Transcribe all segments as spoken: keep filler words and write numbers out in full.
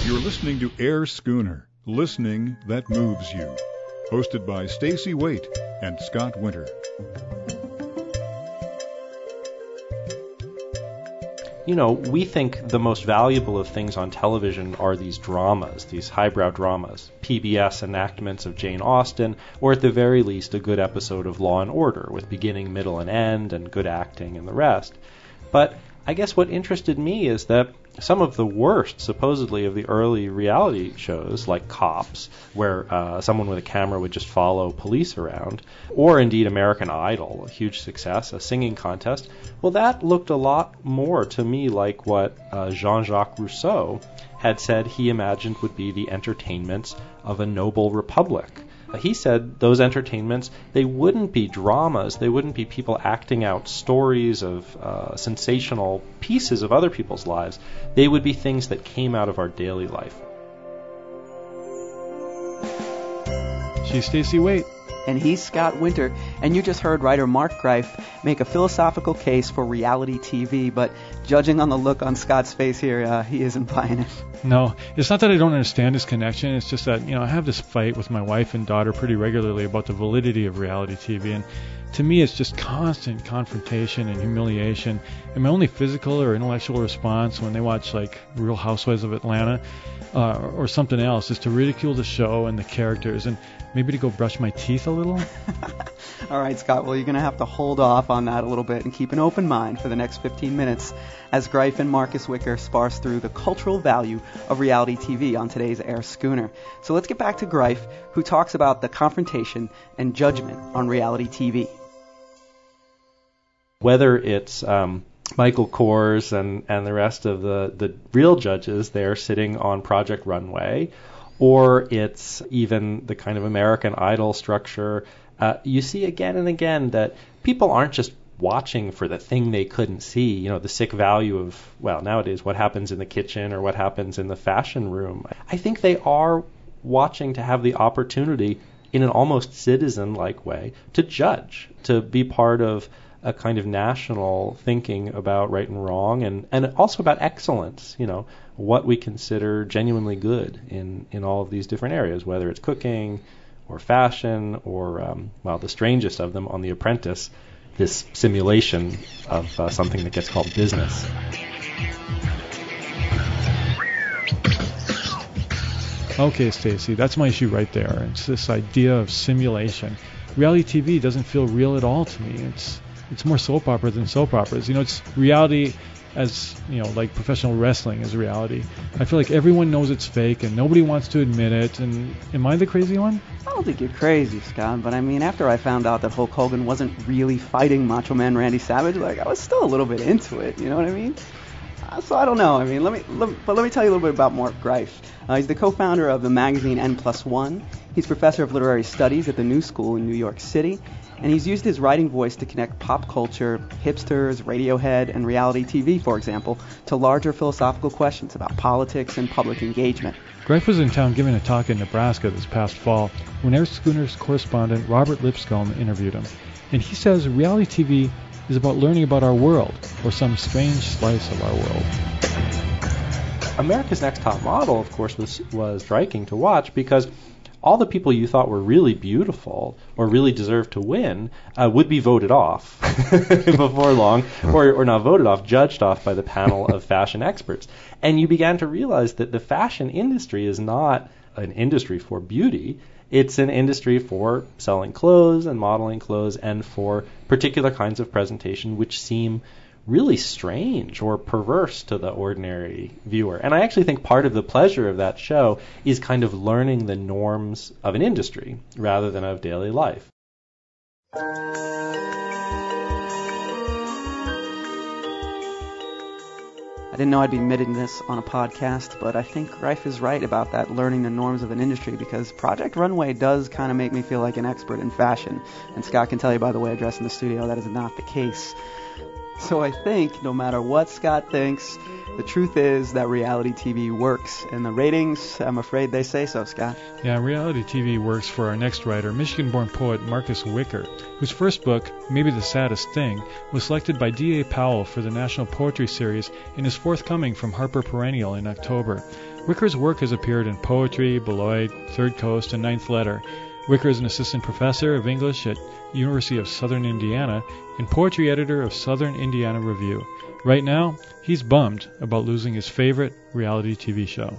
You're listening to Air Schooner, listening that moves you. Hosted by Stacey Waite and Scott Winter. You know, we think the most valuable of things on television are these dramas, these highbrow dramas, P B S enactments of Jane Austen, or at the very least a good episode of Law and Order with beginning, middle, and end, and good acting and the rest. But I guess what interested me is that some of the worst, supposedly, of the early reality shows, like Cops, where uh, someone with a camera would just follow police around, or indeed American Idol, a huge success, a singing contest, well, that looked a lot more to me like what uh, Jean-Jacques Rousseau had said he imagined would be the entertainments of a noble republic. He said those entertainments, they wouldn't be dramas, they wouldn't be people acting out stories of uh, sensational pieces of other people's lives. They would be things that came out of our daily life. She's Stacey Waite. And he's Scott Winter. And you just heard writer Mark Greif make a philosophical case for reality T V, but judging on the look on Scott's face here, uh, he isn't buying it. No, it's not that I don't understand his connection. It's just that, you know, I have this fight with my wife and daughter pretty regularly about the validity of reality T V. And to me, it's just constant confrontation and humiliation. And my only physical or intellectual response when they watch, like, Real Housewives of Atlanta uh, or something else is to ridicule the show and the characters and maybe to go brush my teeth a little. All right, Scott, well, you're going to have to hold off on that a little bit and keep an open mind for the next fifteen minutes as Greif and Marcus Wicker sparse through the cultural value of reality T V on today's Air Schooner. So let's get back to Greif, who talks about the confrontation and judgment on reality T V. Whether it's um, Michael Kors and, and the rest of the, the real judges there sitting on Project Runway, or it's even the kind of American Idol structure, uh, you see again and again that people aren't just watching for the thing they couldn't see, you know, the sick value of, well, nowadays what happens in the kitchen or what happens in the fashion room. I think they are watching to have the opportunity in an almost citizen-like way to judge, to be part of a kind of national thinking about right and wrong, and, and also about excellence, you know, what we consider genuinely good in, in all of these different areas, whether it's cooking or fashion or, um, well, the strangest of them on The Apprentice, this simulation of uh, something that gets called business. Okay, Stacey, that's my issue right there. It's this idea of simulation. Reality T V doesn't feel real at all to me. It's it's more soap opera than soap operas. You know, it's reality as, you know, like professional wrestling is reality. I feel like everyone knows it's fake and nobody wants to admit it. And am I the crazy one? I don't think you're crazy, Scott, but I mean, after I found out that Hulk Hogan wasn't really fighting Macho Man Randy Savage, like, I was still a little bit into it, you know what I mean? Uh, so I don't know. I mean, let me, let, but let me tell you a little bit about Mark Greif. Uh, he's the co-founder of the magazine N plus one. He's professor of literary studies at the New School in New York City, and he's used his writing voice to connect pop culture, hipsters, Radiohead, and reality T V, for example, to larger philosophical questions about politics and public engagement. Greif was in town giving a talk in Nebraska this past fall when Air Schooner's correspondent Robert Lipscomb interviewed him. And he says reality T V is about learning about our world, or some strange slice of our world. America's Next Top Model, of course, was was striking to watch because all the people you thought were really beautiful or really deserved to win uh, would be voted off before long, or, or not voted off, judged off by the panel of fashion experts. And you began to realize that the fashion industry is not an industry for beauty. It's an industry for selling clothes and modeling clothes and for particular kinds of presentation which seem really strange or perverse to the ordinary viewer. And I actually think part of the pleasure of that show is kind of learning the norms of an industry rather than of daily life. I didn't know I'd be admitting this on a podcast, but I think Greif is right about that learning the norms of an industry, because Project Runway does kind of make me feel like an expert in fashion. And Scott can tell you by the way I dress in the studio that is not the case. So I think no matter what Scott thinks, the truth is that reality T V works. And the ratings, I'm afraid they say so, Scott. Yeah, reality T V works for our next writer, Michigan-born poet Marcus Wicker, whose first book, Maybe the Saddest Thing, was selected by D A Powell for the National Poetry Series and is forthcoming from Harper Perennial in October. Wicker's work has appeared in Poetry, Beloit, Third Coast, and Ninth Letter. Wicker is an assistant professor of English at University of Southern Indiana and poetry editor of Southern Indiana Review. Right now, he's bummed about losing his favorite reality T V show.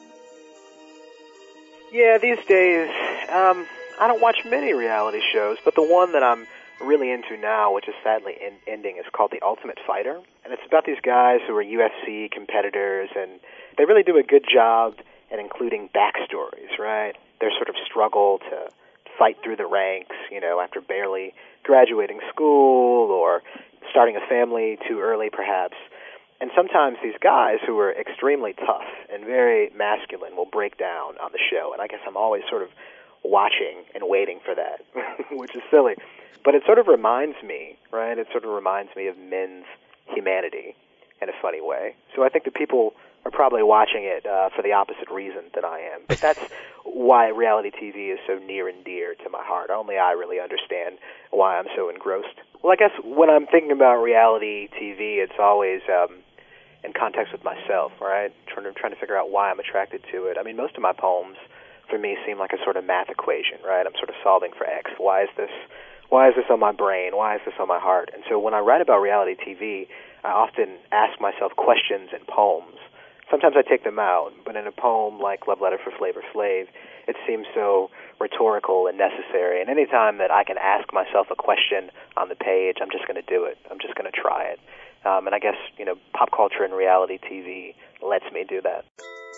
Yeah, these days, um, I don't watch many reality shows, but the one that I'm really into now, which is sadly in- ending, is called The Ultimate Fighter. And it's about these guys who are U F C competitors, and they really do a good job at including backstories, right? Their sort of struggle to fight through the ranks, you know, after barely graduating school or starting a family too early, perhaps. And sometimes these guys who are extremely tough and very masculine will break down on the show. And I guess I'm always sort of watching and waiting for that, which is silly. But it sort of reminds me, right? It sort of reminds me of men's humanity in a funny way. So I think that people are probably watching it uh, for the opposite reason that I am. But that's why reality T V is so near and dear to my heart. Only I really understand why I'm so engrossed. Well, I guess when I'm thinking about reality T V, it's always um, in context with myself, right? Trying to, trying to figure out why I'm attracted to it. I mean, most of my poems, for me, seem like a sort of math equation, right? I'm sort of solving for X. Why is this? Why is this on my brain? Why is this on my heart? And so when I write about reality T V, I often ask myself questions in poems. Sometimes I take them out, but in a poem like Love Letter for Flavor Flav, it seems so rhetorical and necessary. And any time that I can ask myself a question on the page, I'm just going to do it. I'm just going to try it. Um, and I guess, you know, pop culture and reality T V lets me do that.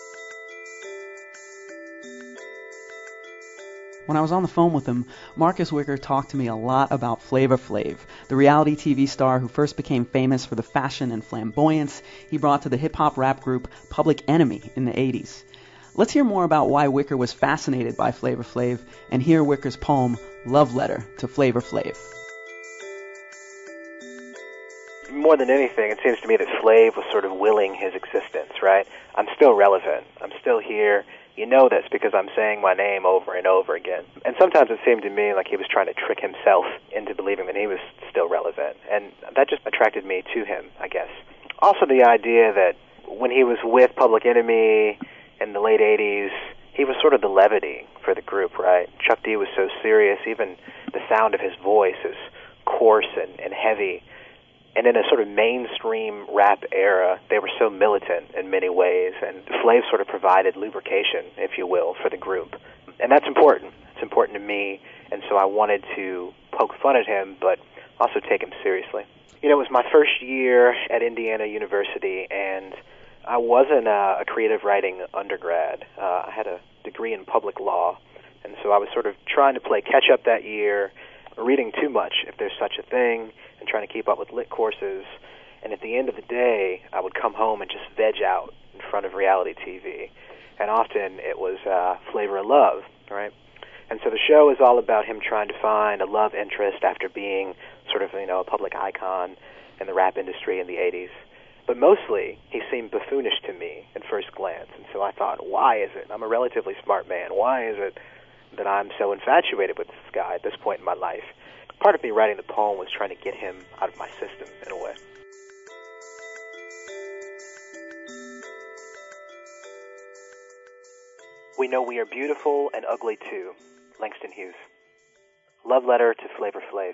When I was on the phone with him, Marcus Wicker talked to me a lot about Flavor Flav, the reality T V star who first became famous for the fashion and flamboyance he brought to the hip-hop rap group Public Enemy in the eighties. Let's hear more about why Wicker was fascinated by Flavor Flav and hear Wicker's poem, Love Letter to Flavor Flav. More than anything, it seems to me that Flav was sort of willing his existence, right? I'm still relevant. I'm still here. You know this because I'm saying my name over and over again. And sometimes it seemed to me like he was trying to trick himself into believing that he was still relevant. And that just attracted me to him, I guess. Also the idea that when he was with Public Enemy in the late eighties, he was sort of the levity for the group, right? Chuck D was so serious. Even the sound of his voice is coarse and, and heavy. And in a sort of mainstream rap era, they were so militant in many ways, and Flav sort of provided lubrication, if you will, for the group. And that's important. It's important to me, and so I wanted to poke fun at him, but also take him seriously. You know, it was my first year at Indiana University, and I wasn't a, a creative writing undergrad. Uh, I had a degree in public law, and so I was sort of trying to play catch-up that year, reading too much, if there's such a thing, and trying to keep up with lit courses. And at the end of the day, I would come home and just veg out in front of reality T V. And often it was uh, Flavor of Love, right? And so the show is all about him trying to find a love interest after being sort of, you know, a public icon in the rap industry in the eighties. But mostly, he seemed buffoonish to me at first glance. And so I thought, why is it? I'm a relatively smart man. Why is it that I'm so infatuated with this guy at this point in my life? Part of me writing the poem was trying to get him out of my system, in a way. We know we are beautiful and ugly too. Langston Hughes. Love Letter to Flavor Flav.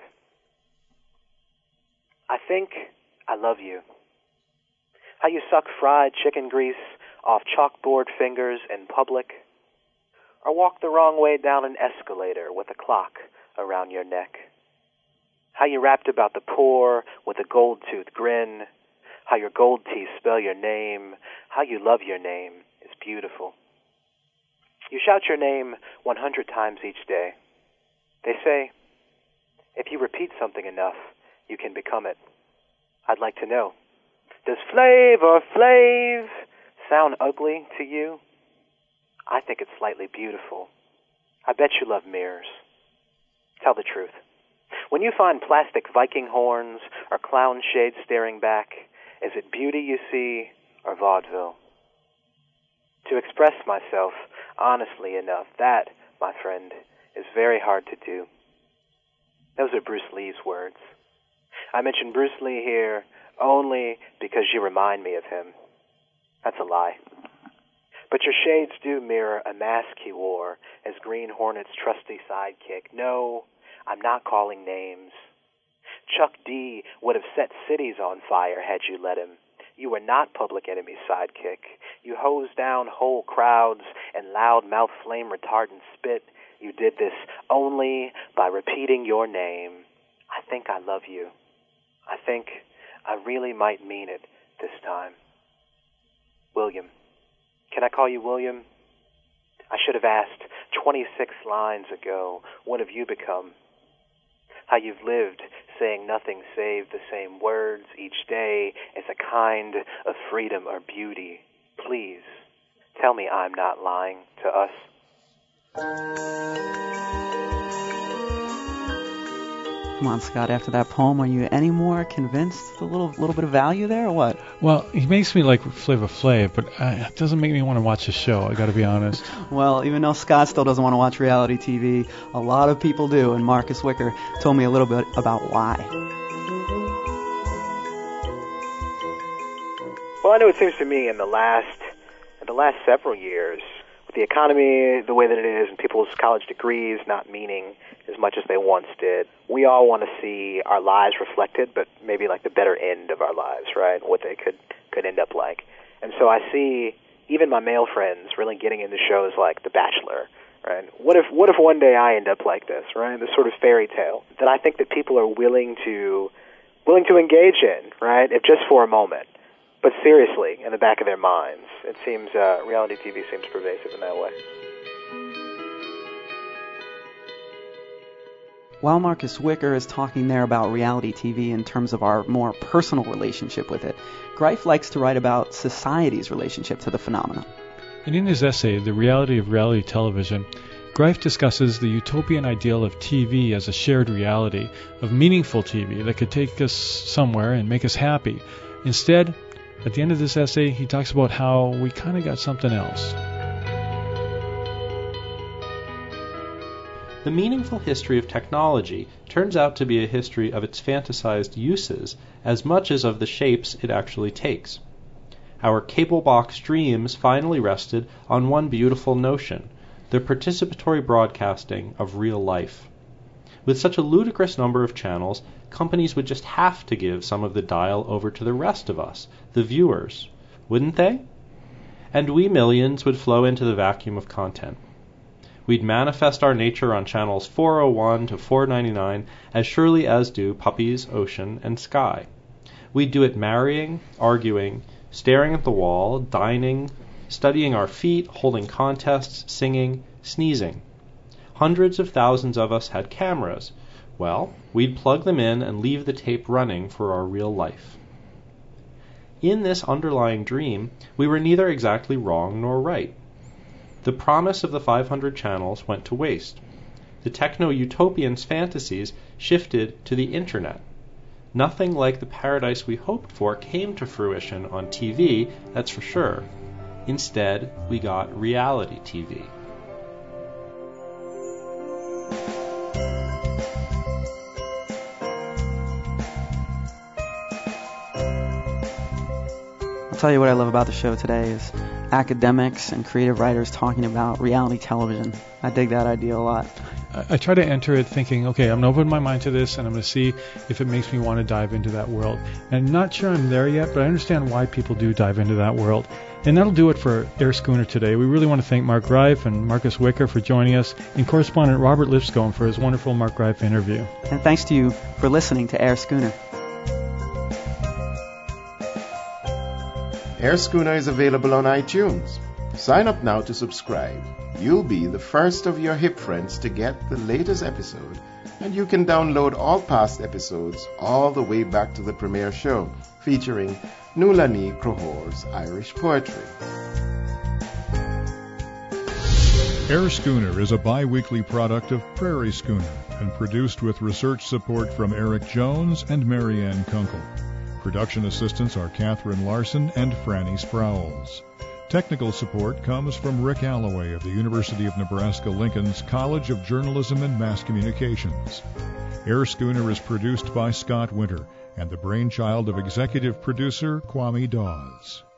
I think I love you. How you suck fried chicken grease off chalkboard fingers in public, or walk the wrong way down an escalator with a clock around your neck. How you rapped about the poor with a gold-toothed grin, how your gold teeth spell your name, how you love your name is beautiful. You shout your name one hundred times each day. They say, if you repeat something enough, you can become it. I'd like to know, does Flavor Flav sound ugly to you? I think it's slightly beautiful. I bet you love mirrors. Tell the truth. When you find plastic Viking horns or clown shade staring back? Is it beauty you see, or vaudeville? To express myself honestly enough, that, my friend, is very hard to do. Those are Bruce Lee's words. I mention Bruce Lee here only because you remind me of him. That's a lie. But your shades do mirror a mask he wore as Green Hornet's trusty sidekick. No, I'm not calling names. Chuck D would have set cities on fire had you let him. You were not Public Enemy's sidekick. You hosed down whole crowds and loud-mouth flame retardant spit. You did this only by repeating your name. I think I love you. I think I really might mean it this time. William. Can I call you William? I should have asked twenty-six lines ago, what have you become? How you've lived, saying nothing save the same words each day as a kind of freedom or beauty. Please, tell me I'm not lying to us. Come on, Scott, after that poem, are you any more convinced a little little bit of value there, or what? Well, he makes me like Flavor Flav, but uh, it doesn't make me want to watch the show, I got to be honest. Well, even though Scott still doesn't want to watch reality T V, a lot of people do, and Marcus Wicker told me a little bit about why. Well, I know it seems to me in the last in the last several years, with the economy the way that it is and people's college degrees not meaning as much as they once did, we all want to see our lives reflected, but maybe like the better end of our lives, right? What they could, could end up like. And so I see even my male friends really getting into shows like The Bachelor, right? What if what if one day I end up like this, right? This sort of fairy tale that I think that people are willing to willing to engage in, right? If just for a moment. But seriously, in the back of their minds. It seems, uh, reality T V seems pervasive in that way. While Marcus Wicker is talking there about reality T V in terms of our more personal relationship with it, Greif likes to write about society's relationship to the phenomenon. And in his essay, The Reality of Reality Television, Greif discusses the utopian ideal of T V as a shared reality, of meaningful T V that could take us somewhere and make us happy. Instead, at the end of this essay, he talks about how we kind of got something else. The meaningful history of technology turns out to be a history of its fantasized uses as much as of the shapes it actually takes. Our cable box dreams finally rested on one beautiful notion, the participatory broadcasting of real life. With such a ludicrous number of channels, companies would just have to give some of the dial over to the rest of us, the viewers, wouldn't they? And we millions would flow into the vacuum of content. We'd manifest our nature on channels four oh one to four ninety-nine as surely as do Puppies, Ocean, and Sky. We'd do it marrying, arguing, staring at the wall, dining, studying our feet, holding contests, singing, sneezing. Hundreds of thousands of us had cameras. Well, we'd plug them in and leave the tape running for our real life. In this underlying dream, we were neither exactly wrong nor right. The promise of the five hundred channels went to waste. The techno-utopians' fantasies shifted to the internet. Nothing like the paradise we hoped for came to fruition on T V, that's for sure. Instead, we got reality T V. I'll tell you what I love about the show today is academics and creative writers talking about reality television. I dig that idea a lot. I, I try to enter it thinking, okay, I'm going to open my mind to this and I'm going to see if it makes me want to dive into that world. And I'm not sure I'm there yet, but I understand why people do dive into that world. And that'll do it for Air Schooner today. We really want to thank Mark Greif and Marcus Wicker for joining us, and correspondent Robert Lipscomb for his wonderful Mark Greif interview. And thanks to you for listening to Air Schooner. Air Schooner is available on iTunes. Sign up now to subscribe. You'll be the first of your hip friends to get the latest episode, and you can download all past episodes all the way back to the premiere show, featuring Nulani Krohor's Irish poetry. Air Schooner is a bi-weekly product of Prairie Schooner and produced with research support from Eric Jones and Marianne Kunkel. Production assistants are Catherine Larson and Franny Sprowls. Technical support comes from Rick Alloway of the University of Nebraska-Lincoln's College of Journalism and Mass Communications. Air Schooner is produced by Scott Winter and the brainchild of executive producer Kwame Dawes.